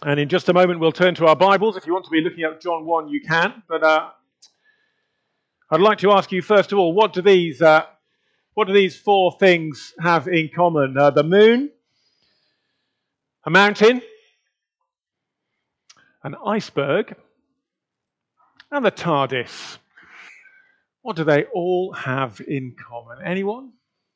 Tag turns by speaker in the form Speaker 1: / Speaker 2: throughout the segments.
Speaker 1: And in just a moment, we'll turn to our Bibles. If you want to be looking at John 1, you can. But I'd like to ask you, first of all, what do these four things have in common? The moon, a mountain, an iceberg, and the TARDIS. What do they all have in common? Anyone?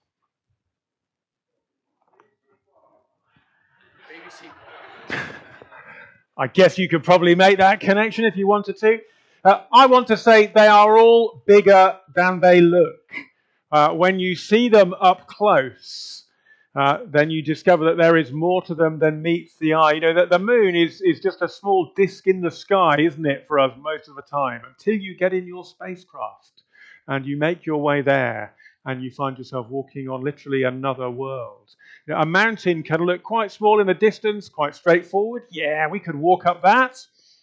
Speaker 1: I guess you could probably make that connection if you wanted to. I want to say they are all bigger than they look. When you see them up close, then you discover that there is more to them than meets the eye. You know, that the moon is just a small disk in the sky, isn't it, for us most of the time, until you get in your spacecraft and you make your way there and you find yourself walking on literally another world. You know, a mountain can look quite small in the distance, quite straightforward. Yeah, we could walk up that.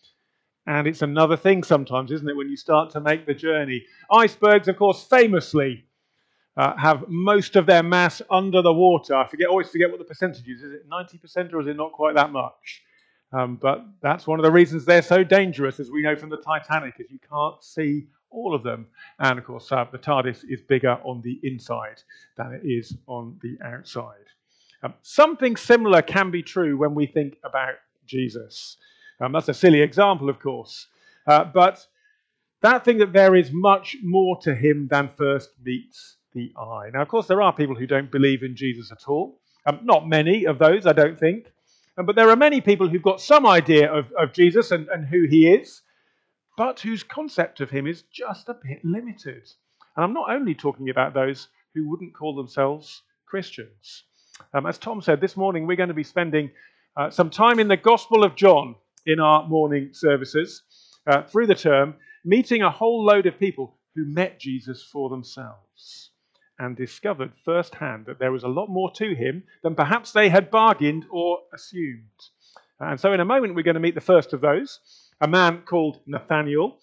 Speaker 1: And it's another thing sometimes, isn't it, when you start to make the journey. Icebergs, of course, famously have most of their mass under the water. I always forget what the percentage is. Is it 90% or is it not quite that much? But that's one of the reasons they're so dangerous, as we know from the Titanic, is you can't see all of them. And of course, the TARDIS is bigger on the inside than it is on the outside. Something similar can be true when we think about Jesus. That's a silly example, of course. But that thing that there is much more to him than first meets the eye. Now, of course, there are people who don't believe in Jesus at all. Not many of those, I don't think. But there are many people who've got some idea of Jesus and who he is, but whose concept of him is just a bit limited. And I'm not only talking about those who wouldn't call themselves Christians. As Tom said, this morning we're going to be spending some time in the Gospel of John in our morning services through the term, meeting a whole load of people who met Jesus for themselves and discovered firsthand that there was a lot more to him than perhaps they had bargained or assumed. And so in a moment we're going to meet the first of those, a man called Nathanael.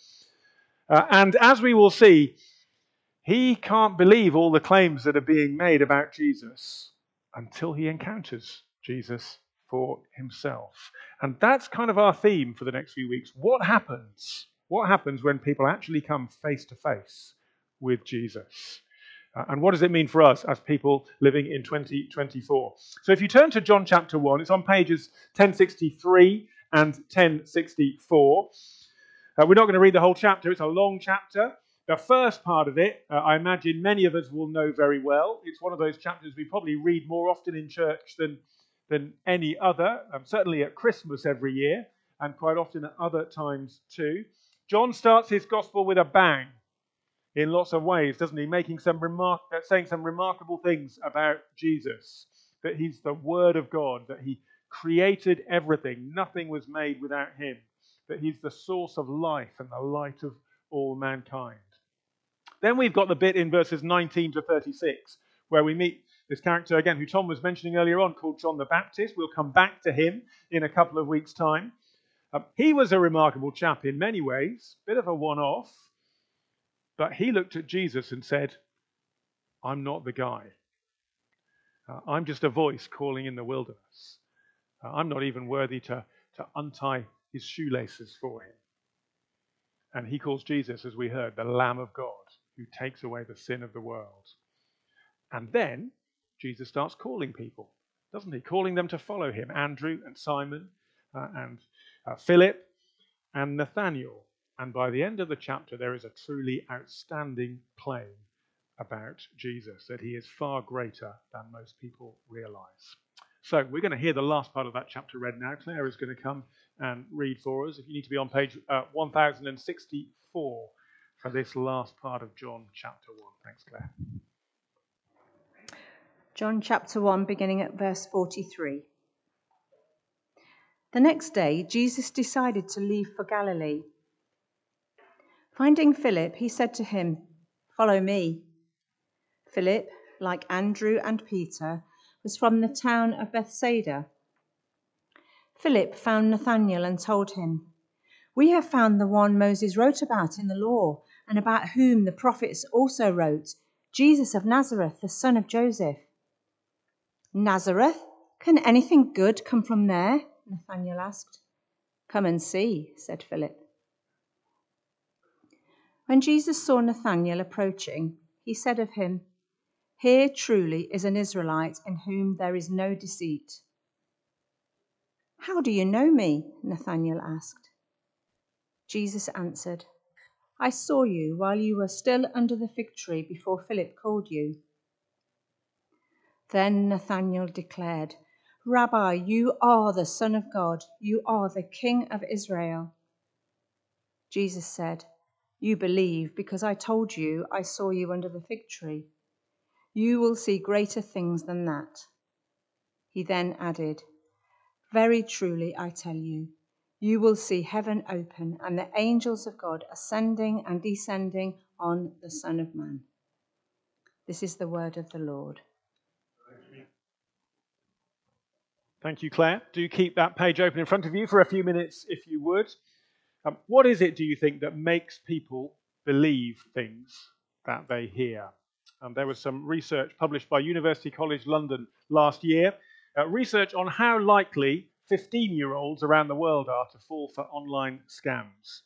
Speaker 1: And as we will see, he can't believe all the claims that are being made about Jesus until he encounters Jesus for himself. And that's kind of our theme for the next few weeks. What happens? What happens when people actually come face to face with Jesus? And what does it mean for us as people living in 2024? So if you turn to John chapter 1, it's on pages 1063 and 1064. We're not going to read the whole chapter. It's a long chapter. The first part of it, I imagine many of us will know very well. It's one of those chapters we probably read more often in church than any other, certainly at Christmas every year, and quite often at other times too. John starts his gospel with a bang in lots of ways, doesn't he? Saying some remarkable things about Jesus, that he's the Word of God, that he created everything, nothing was made without him, that he's the source of life and the light of all mankind. Then we've got the bit in verses 19 to 36, where we meet this character again, who Tom was mentioning earlier on, called John the Baptist. We'll come back to him in a couple of weeks' time. He was a remarkable chap in many ways, bit of a one-off, but he looked at Jesus and said, I'm not the guy. I'm just a voice calling in the wilderness. I'm not even worthy to untie his shoelaces for him. And he calls Jesus, as we heard, the Lamb of God, who takes away the sin of the world. And then Jesus starts calling people, doesn't he? Calling them to follow him. Andrew and Simon and Philip and Nathanael. And by the end of the chapter, there is a truly outstanding claim about Jesus, that he is far greater than most people realize. So we're going to hear the last part of that chapter read now. Claire is going to come and read for us. If you need to be on page 1064 for this last part of John chapter 1. Thanks, Claire.
Speaker 2: John chapter 1, beginning at verse 43. The next day, Jesus decided to leave for Galilee. Finding Philip, he said to him, "Follow me." Philip, like Andrew and Peter, was from the town of Bethsaida. Philip found Nathanael and told him, "We have found the one Moses wrote about in the law, and about whom the prophets also wrote, Jesus of Nazareth, the son of Joseph." "Nazareth? Can anything good come from there?" Nathanael asked. "Come and see," said Philip. When Jesus saw Nathanael approaching, he said of him, "Here truly is an Israelite in whom there is no deceit." "How do you know me?" Nathanael asked. Jesus answered, "I saw you while you were still under the fig tree before Philip called you." Then Nathanael declared, "Rabbi, you are the Son of God. You are the King of Israel." Jesus said, "You believe because I told you I saw you under the fig tree. You will see greater things than that." He then added, "Very truly I tell you, you will see heaven open and the angels of God ascending and descending on the Son of Man." This is the word of the Lord.
Speaker 1: Thank you, Claire. Do keep that page open in front of you for a few minutes if you would. What is it, do you think, that makes people believe things that they hear? There was some research published by University College London last year, research on how likely 15-year-olds around the world are to fall for online scams.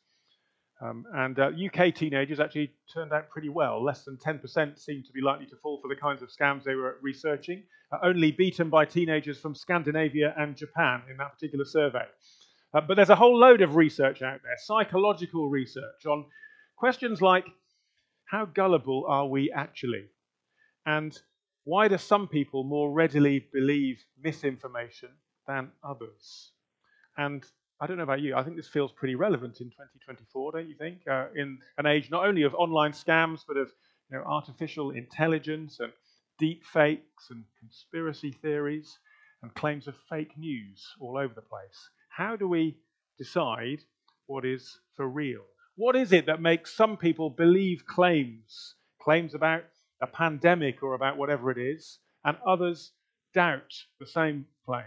Speaker 1: UK teenagers actually turned out pretty well. Less than 10% seemed to be likely to fall for the kinds of scams they were researching, only beaten by teenagers from Scandinavia and Japan in that particular survey. But there's a whole load of research out there, psychological research on questions like, how gullible are we actually? And why do some people more readily believe misinformation than others? And I don't know about you, I think this feels pretty relevant in 2024, don't you think? In an age not only of online scams, but of artificial intelligence and deep fakes and conspiracy theories and claims of fake news all over the place. How do we decide what is for real? What is it that makes some people believe claims about a pandemic or about whatever it is, and others doubt the same claims?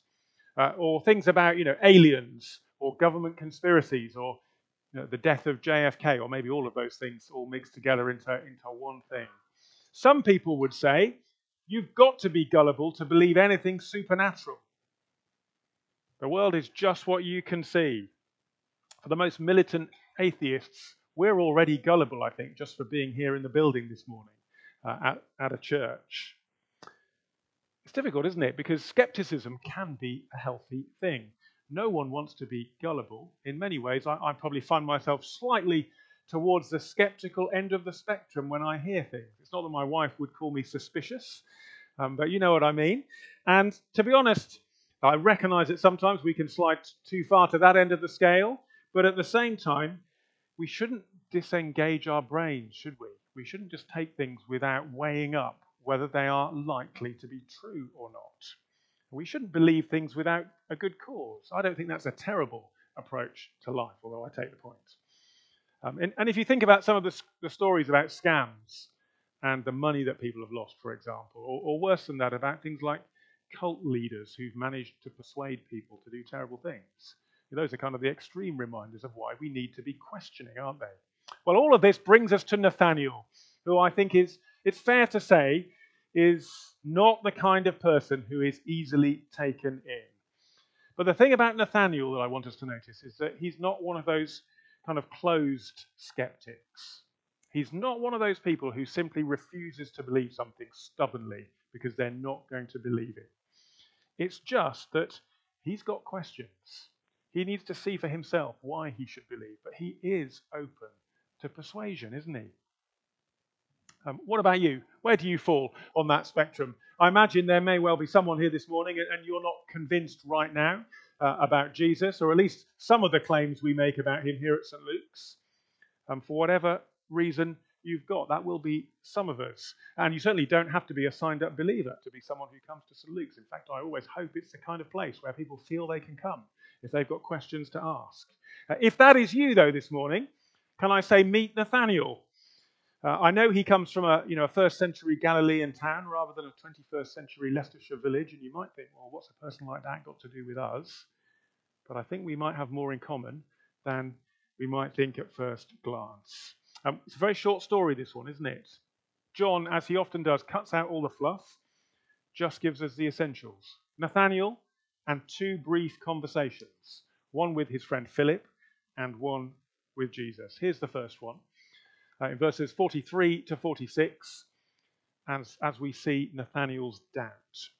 Speaker 1: Or things about aliens or government conspiracies or the death of JFK, or maybe all of those things all mixed together into one thing. Some people would say you've got to be gullible to believe anything supernatural. The world is just what you can see. For the most militant atheists, we're already gullible, I think, just for being here in the building this morning at a church. It's difficult, isn't it? Because skepticism can be a healthy thing. No one wants to be gullible. In many ways, I probably find myself slightly towards the skeptical end of the spectrum when I hear things. It's not that my wife would call me suspicious, but you know what I mean. And to be honest, I recognize that sometimes we can slide too far to that end of the scale, but at the same time, we shouldn't disengage our brains, should we? We shouldn't just take things without weighing up whether they are likely to be true or not. We shouldn't believe things without a good cause. I don't think that's a terrible approach to life, although I take the point. And if you think about some of the stories about scams and the money that people have lost, for example, or worse than that, about things like cult leaders who've managed to persuade people to do terrible things. Those are kind of the extreme reminders of why we need to be questioning, aren't they? Well, all of this brings us to Nathanael, who I think it's fair to say, is not the kind of person who is easily taken in. But the thing about Nathanael that I want us to notice is that he's not one of those kind of closed skeptics. He's not one of those people who simply refuses to believe something stubbornly because they're not going to believe it. It's just that he's got questions. He needs to see for himself why he should believe, but he is open to persuasion, isn't he? What about you? Where do you fall on that spectrum? I imagine there may well be someone here this morning and you're not convinced right now about Jesus, or at least some of the claims we make about him here at St. Luke's. For whatever reason you've got, that will be some of us. And you certainly don't have to be a signed-up believer to be someone who comes to St. Luke's. In fact, I always hope it's the kind of place where people feel they can come if they've got questions to ask. If that is you, though, this morning, can I say meet Nathanael? I know he comes from a first century Galilean town rather than a 21st century Leicestershire village, and you might think, well, what's a person like that got to do with us? But I think we might have more in common than we might think at first glance. It's a very short story, this one, isn't it? John, as he often does, cuts out all the fluff, just gives us the essentials. Nathanael and two brief conversations. one with his friend Philip and one with Jesus. Here's the first one, in verses 43 to 46, as we see Nathanael's doubt.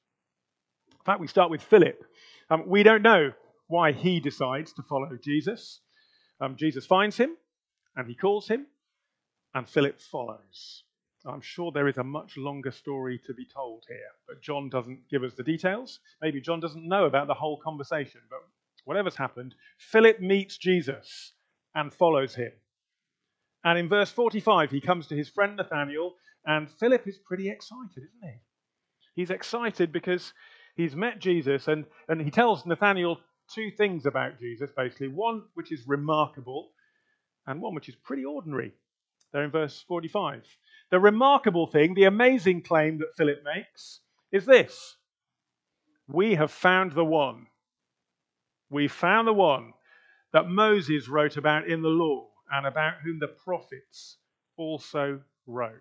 Speaker 1: In fact, we start with Philip. We don't know why he decides to follow Jesus. Jesus finds him, and he calls him, and Philip follows. I'm sure there is a much longer story to be told here, but John doesn't give us the details. Maybe John doesn't know about the whole conversation, but whatever's happened, Philip meets Jesus and follows him. And in verse 45, he comes to his friend Nathanael, and Philip is pretty excited, isn't he? He's excited because he's met Jesus, and he tells Nathanael two things about Jesus, basically. One which is remarkable, and one which is pretty ordinary. They're in verse 45. The remarkable thing, the amazing claim that Philip makes is this: we have found the one. We found the one that Moses wrote about in the law and about whom the prophets also wrote.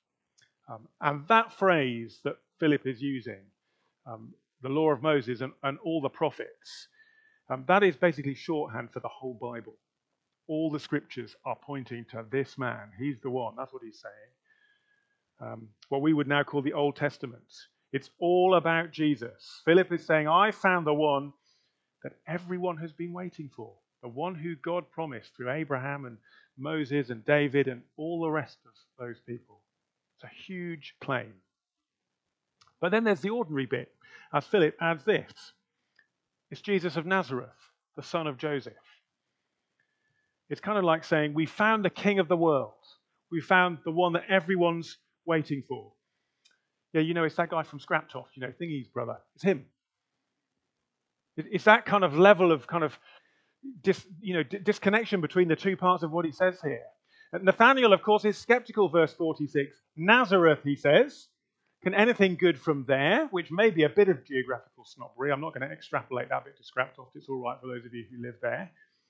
Speaker 1: And that phrase that Philip is using, the law of Moses and all the prophets, that is basically shorthand for the whole Bible. All the scriptures are pointing to this man. He's the one. That's what he's saying. What we would now call the Old Testament. It's all about Jesus. Philip is saying, I found the one that everyone has been waiting for. The one who God promised through Abraham and Moses and David and all the rest of those people. It's a huge claim. But then there's the ordinary bit, as Philip adds this. It's Jesus of Nazareth, the son of Joseph. It's kind of like saying, we found the king of the world. We found the one that everyone's waiting for. Yeah, it's that guy from Scraptoft, Thingy's brother. It's him. It's that kind of level of disconnection between the two parts of what he says here. Nathanael, of course, is skeptical, verse 46. Nazareth, he says, can anything good from there? Which may be a bit of geographical snobbery. I'm not going to extrapolate that bit to Scraptoft. It's all right for those of you who live there.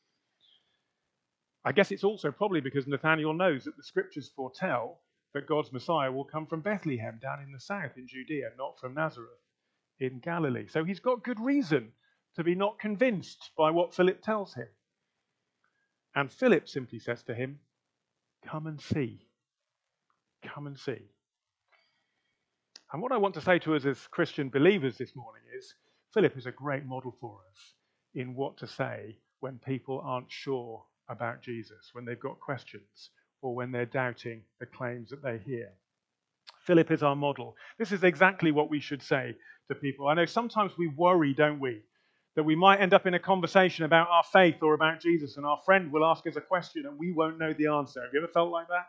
Speaker 1: I guess it's also probably because Nathanael knows that the scriptures foretell that God's Messiah will come from Bethlehem down in the south in Judea, not from Nazareth in Galilee. So he's got good reason to be not convinced by what Philip tells him. And Philip simply says to him, come and see. Come and see. And what I want to say to us as Christian believers this morning is, Philip is a great model for us in what to say when people aren't sure about Jesus, when they've got questions, or when they're doubting the claims that they hear. Philip is our model. This is exactly what we should say to people. I know sometimes we worry, don't we, that we might end up in a conversation about our faith or about Jesus, and our friend will ask us a question and we won't know the answer. Have you ever felt like that?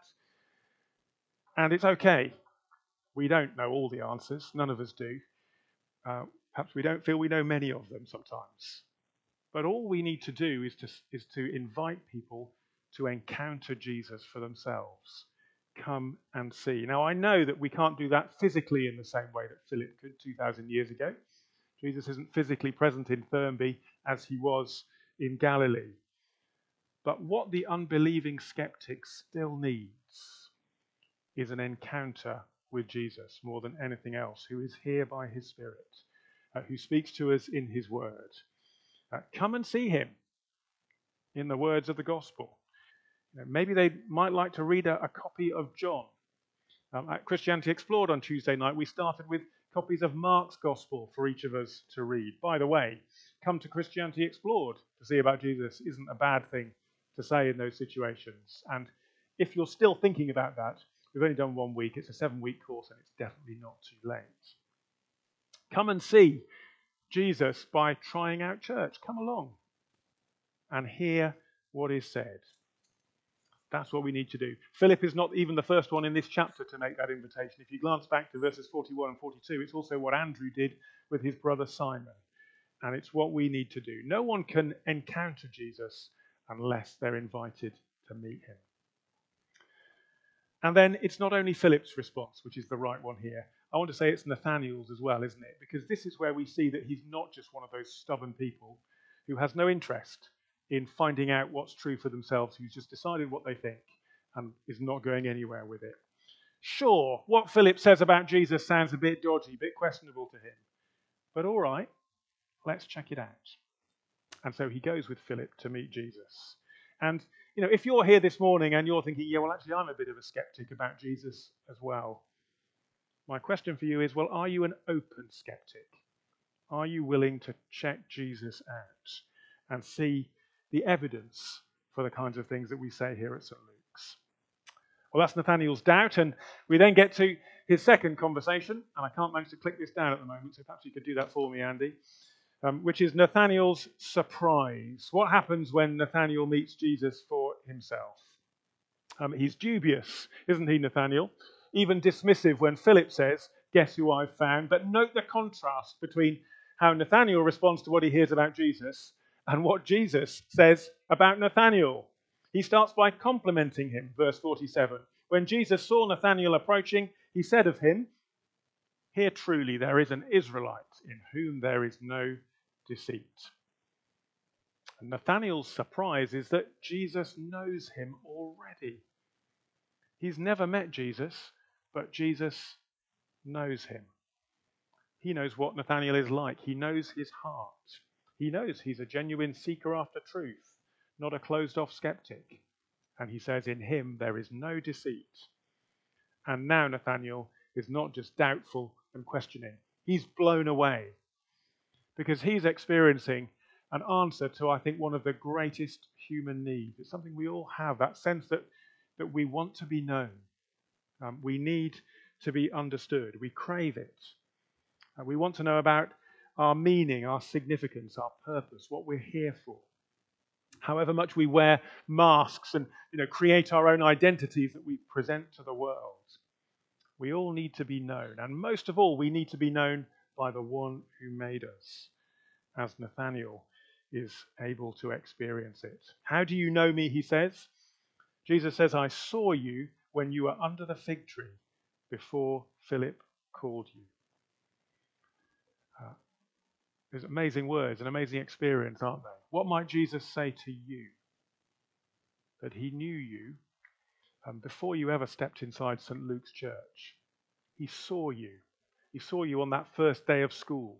Speaker 1: And it's okay. We don't know all the answers. None of us do. Perhaps we don't feel we know many of them sometimes. But all we need to do is to invite people to encounter Jesus for themselves. Come and see. Now, I know that we can't do that physically in the same way that Philip could 2,000 years ago. Jesus isn't physically present in Thurmby as he was in Galilee. But what the unbelieving skeptic still needs is an encounter with Jesus more than anything else, who is here by his Spirit, who speaks to us in his word. Come and see him in the words of the gospel. Maybe they might like to read a copy of John. At Christianity Explored on Tuesday night, we started with copies of Mark's gospel for each of us to read. By the way, come to Christianity Explored to see about Jesus isn't a bad thing to say in those situations. And if you're still thinking about that, we've only done 1 week. It's a 7-week course, and it's definitely not too late. Come and see Jesus by trying out church. Come along and hear what is said. That's what we need to do. Philip is not even the first one in this chapter to make that invitation. If you glance back to verses 41 and 42, it's also what Andrew did with his brother Simon. And it's what we need to do. No one can encounter Jesus unless they're invited to meet him. And then it's not only Philip's response, which is the right one here. I want to say it's Nathanael's as well, isn't it? Because this is where we see that he's not just one of those stubborn people who has no interest in finding out what's true for themselves, who's just decided what they think and is not going anywhere with it. Sure, what Philip says about Jesus sounds a bit dodgy, a bit questionable to him. But all right, let's check it out. And so he goes with Philip to meet Jesus. And, if you're here this morning and you're thinking, yeah, well, actually, I'm a bit of a skeptic about Jesus as well. My question for you is, well, are you an open skeptic? Are you willing to check Jesus out and see the evidence for the kinds of things that we say here at St. Luke's? Well, that's Nathanael's doubt, and we then get to his second conversation, and I can't manage to click this down at the moment, so perhaps you could do that for me, Andy, which is Nathanael's surprise. What happens when Nathanael meets Jesus for himself? He's dubious, isn't he, Nathanael? Even dismissive when Philip says, "Guess who I've found?" But note the contrast between how Nathanael responds to what he hears about Jesus and what Jesus says about Nathanael. He starts by complimenting him, verse 47. When Jesus saw Nathanael approaching, he said of him, "Here truly there is an Israelite in whom there is no deceit." And Nathanael's surprise is that Jesus knows him already. He's never met Jesus, but Jesus knows him. He knows what Nathanael is like. He knows his heart. He knows he's a genuine seeker after truth, not a closed-off skeptic. And he says, in him there is no deceit. And now Nathanael is not just doubtful and questioning. He's blown away because he's experiencing an answer to, I think, one of the greatest human needs. It's something we all have, that sense that we want to be known. We need to be understood. We crave it. We want to know about our meaning, our significance, our purpose, what we're here for. However much we wear masks and create our own identities that we present to the world, we all need to be known. And most of all, we need to be known by the one who made us, as Nathanael is able to experience it. How do you know me, he says? Jesus says, I saw you when you were under the fig tree before Philip called you. There's amazing words, an amazing experience, aren't they? What might Jesus say to you? That he knew you before you ever stepped inside St. Luke's church. He saw you. He saw you on that first day of school.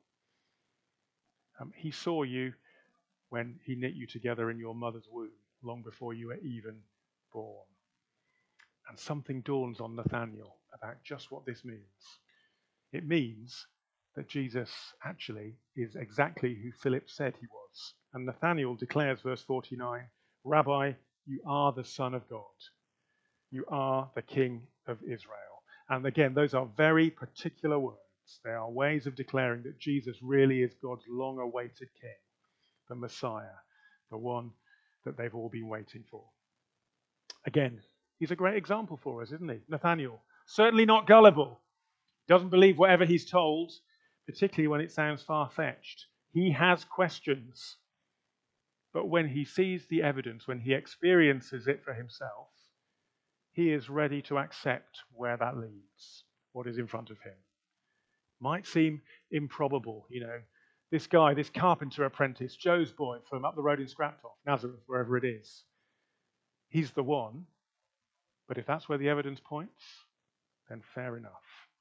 Speaker 1: He saw you when he knit you together in your mother's womb, long before you were even born. And something dawns on Nathanael about just what this means. It means that Jesus actually is exactly who Philip said he was. And Nathanael declares, verse 49, Rabbi, you are the Son of God. You are the King of Israel. And again, those are very particular words. They are ways of declaring that Jesus really is God's long-awaited King, the Messiah, the one that they've all been waiting for. Again, he's a great example for us, isn't he? Nathanael, certainly not gullible. Doesn't believe whatever he's told, particularly when it sounds far-fetched. He has questions. But when he sees the evidence, when he experiences it for himself, he is ready to accept where that leads, what is in front of him. Might seem improbable, this guy, this carpenter apprentice, Joe's boy from up the road in Scraptoft, Nazareth, wherever it is. He's the one, but if that's where the evidence points, then fair enough.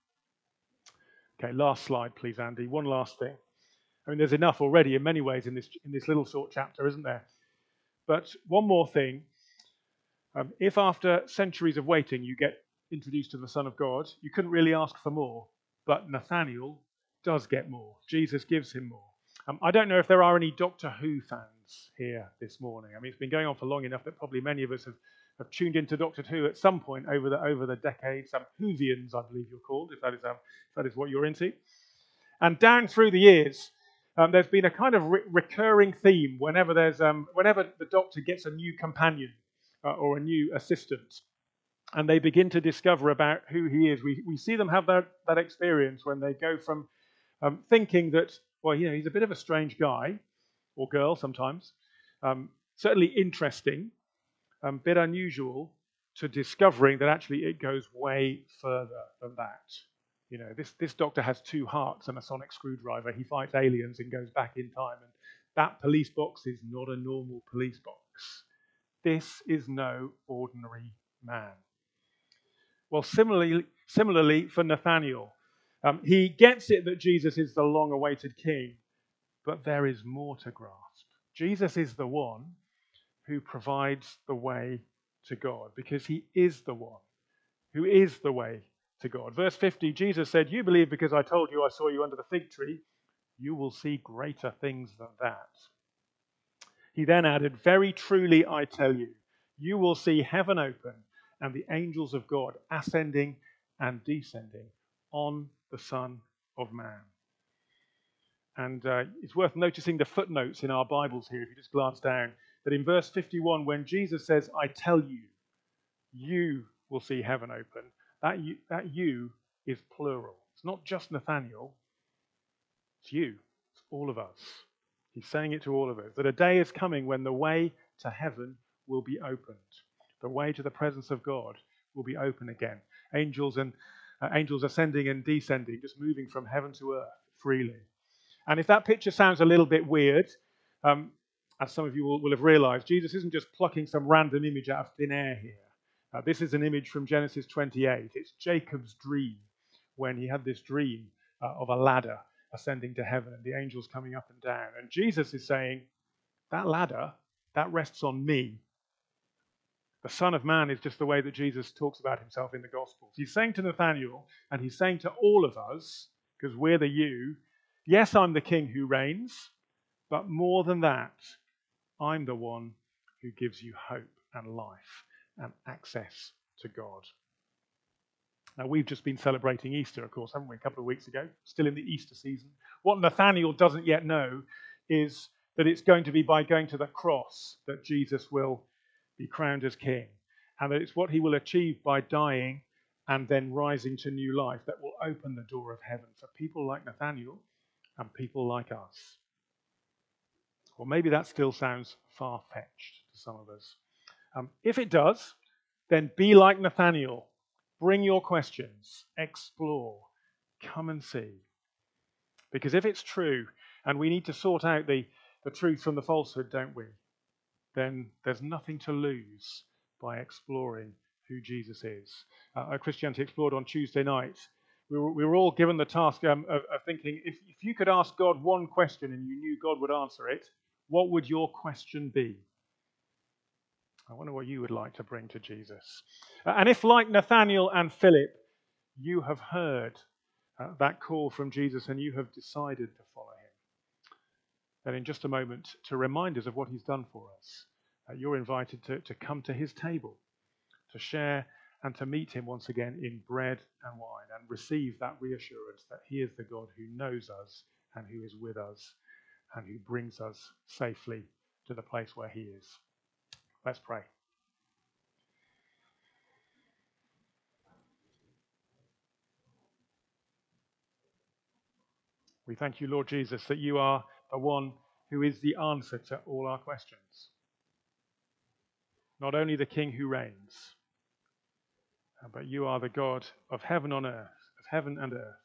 Speaker 1: Okay, last slide, please, Andy. One last thing. I mean, there's enough already in many ways in this little short chapter, isn't there? But one more thing. If after centuries of waiting you get introduced to the Son of God, you couldn't really ask for more. But Nathanael does get more. Jesus gives him more. I don't know if there are any Doctor Who fans here this morning. I mean, it's been going on for long enough that probably many of us have tuned into Doctor Who at some point over the decades. Whovians, I believe you're called, if that is what you're into. And down through the years, there's been a kind of recurring theme whenever the Doctor gets a new companion or a new assistant, and they begin to discover about who he is. We see them have that experience when they go from thinking that, well, he's a bit of a strange guy or girl sometimes, certainly interesting, a bit unusual, to discovering that actually it goes way further than that. This doctor has two hearts and a sonic screwdriver. He fights aliens and goes back in time. And that police box is not a normal police box. This is no ordinary man. Well, similarly for Nathanael, he gets it that Jesus is the long-awaited king, but there is more to grasp. Jesus is the one who provides the way to God, because he is the one who is the way to God. Verse 50, Jesus said, "You believe because I told you I saw you under the fig tree. You will see greater things than that." He then added, "Very truly I tell you, you will see heaven open and the angels of God ascending and descending on the Son of Man." And it's worth noticing the footnotes in our Bibles here, if you just glance down, that in verse 51, when Jesus says, "I tell you, you will see heaven open," that you is plural. It's not just Nathanael, it's you, it's all of us. He's saying it to all of us, that a day is coming when the way to heaven will be opened. The way to the presence of God will be open again. Angels ascending and descending, just moving from heaven to earth freely. And if that picture sounds a little bit weird, as some of you will have realized, Jesus isn't just plucking some random image out of thin air here. This is an image from Genesis 28. It's Jacob's dream, when he had this dream of a ladder ascending to heaven and the angels coming up and down. And Jesus is saying, that ladder, that rests on me. The Son of Man is just the way that Jesus talks about himself in the Gospels. He's saying to Nathanael, and he's saying to all of us, because we're the you, yes, I'm the King who reigns, but more than that, I'm the one who gives you hope and life and access to God. Now, we've just been celebrating Easter, of course, haven't we, a couple of weeks ago, still in the Easter season. What Nathanael doesn't yet know is that it's going to be by going to the cross that Jesus will be crowned as king, and that it's what he will achieve by dying and then rising to new life that will open the door of heaven for people like Nathanael and people like us. Well, maybe that still sounds far-fetched to some of us. If it does, then be like Nathanael. Bring your questions, explore, come and see. Because if it's true, and we need to sort out the truth from the falsehood, don't we? Then there's nothing to lose by exploring who Jesus is. At Christianity Explored on Tuesday night, we were all given the task of thinking, if you could ask God one question and you knew God would answer it, what would your question be? I wonder what you would like to bring to Jesus. And if, like Nathanael and Philip, you have heard that call from Jesus and you have decided to follow him, then in just a moment, to remind us of what he's done for us, you're invited to come to his table, to share and to meet him once again in bread and wine, and receive that reassurance that he is the God who knows us and who is with us and who brings us safely to the place where he is. Let's pray. We thank you, Lord Jesus, that you are the one who is the answer to all our questions. Not only the King who reigns, but you are the God of heaven and earth,